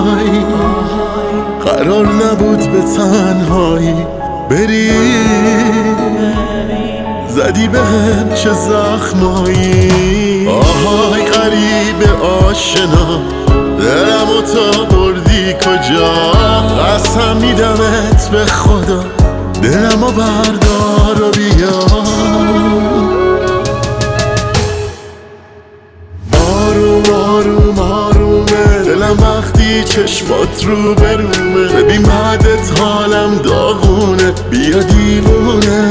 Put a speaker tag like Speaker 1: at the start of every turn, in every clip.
Speaker 1: آهای قرار نبود به تنهایی بری، زدی بهم چه زخمایی. آهای غریب آشنا دلمو تا بردی کجا، قسم میدمت به خدا دلمو بردار و بیا. آروم آروم آرومه دلم وقتی چشمات رو برومه، ببین بعدت حالم داغونه بیا دیوونه.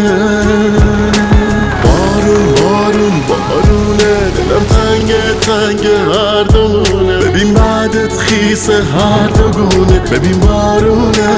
Speaker 1: بارون بارون بارونه دلم تنگه تنگه هر دومونه، ببین بعدت خیسه هر دوگونه ببین بارونه.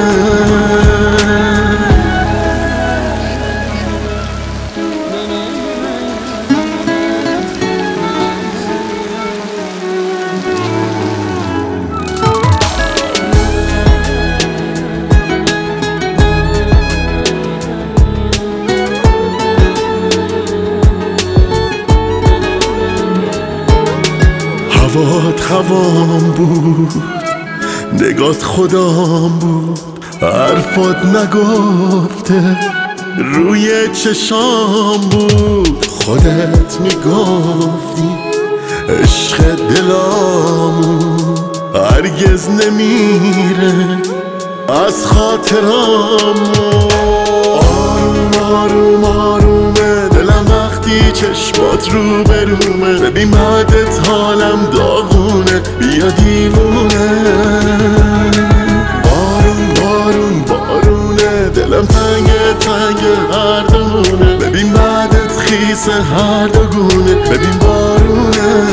Speaker 1: هوات هوام بود، نگات خدام بود، حرفات نگفته روی چشام بود. خودت میگفتی عشق دلامون هرگز نمیره از خاطرامون. آروم آروم آرومه دلم وقتی چشمات رو برومه، ببین بعدت حالم داغونه بیا دیوونه. بارون بارون بارونه دلم تنگه تنگه هر دومونه، ببین بعدت خیسه هر دوگونه ببین بارونه.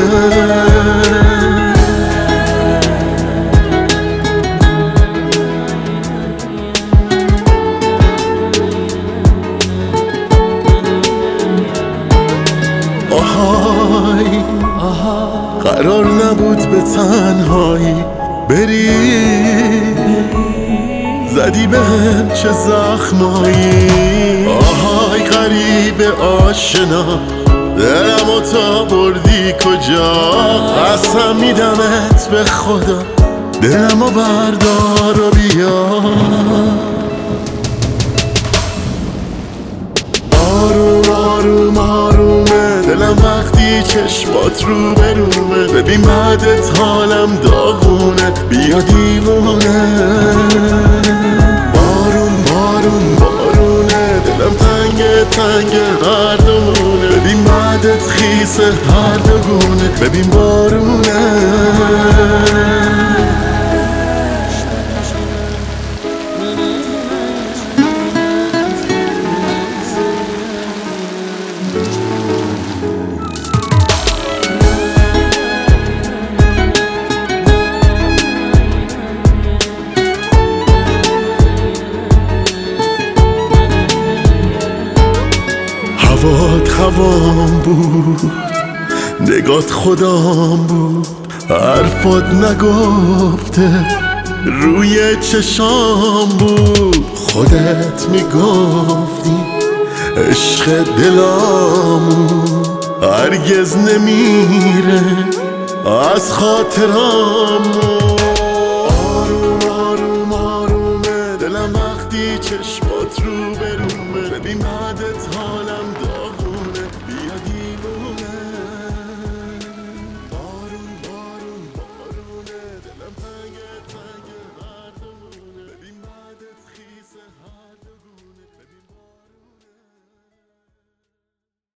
Speaker 1: قرار نبود به تنهایی بری، زدی بهم چه زخمایی. آهای غریب آشنا دلمو تا بردی کجا، قسم میدمت به خدا دلمو بردار و بیا. آروم آروم آرومه دلم وقتی چشمات رو برومه، ببین بعدت حالم داغونه بیا دیوونه. بارون بارون بارونه دلم تنگه تنگه هر دومونه، ببین بعدت خیسه هر دوگونه ببین بارونه. هوات هوام بود، نگات خدام بود، حرفات نگفته روی چشام بود. خودت میگفتی عشق دلامون هرگز نمیره از خاطرامون. آروم آروم آرومه دلم وقتی چشمات رو برومه، ببین بعدت